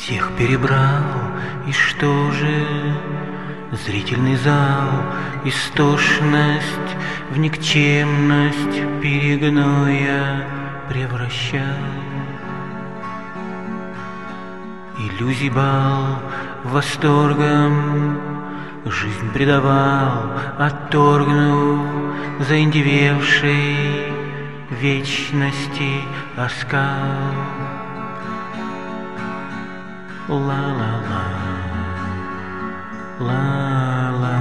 Всех перебрал, и что же? Зрительный зал, истошность в никчемность перегноя превращал. Иллюзий бал восторгом жизнь предавал, отторгнув заиндевевшей вечности оскал. Ла-ла-ла, ла-ла,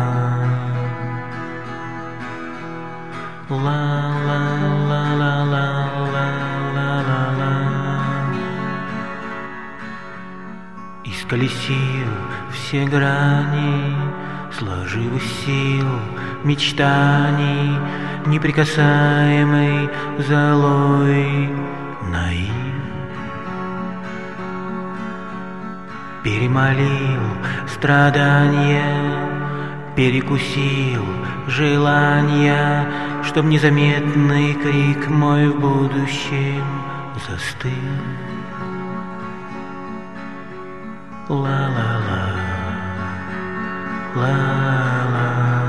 ла-ла-ла-ла-ла-ла-ла-ла. Исколесил все грани, сложив из сил мечтаний, неприкасаемой золой наив. Перемолил страдания, перекусил желания, чтоб незаметный крик мой в будущем застыл. Ла-ла-ла, ла-ла,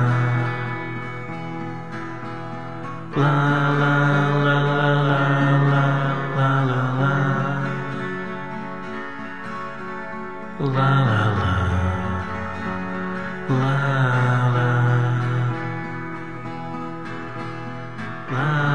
ла-ла-ла-ла-ла-ла-ла-ла, ла-ла-ла, ла-ла, ла-ла.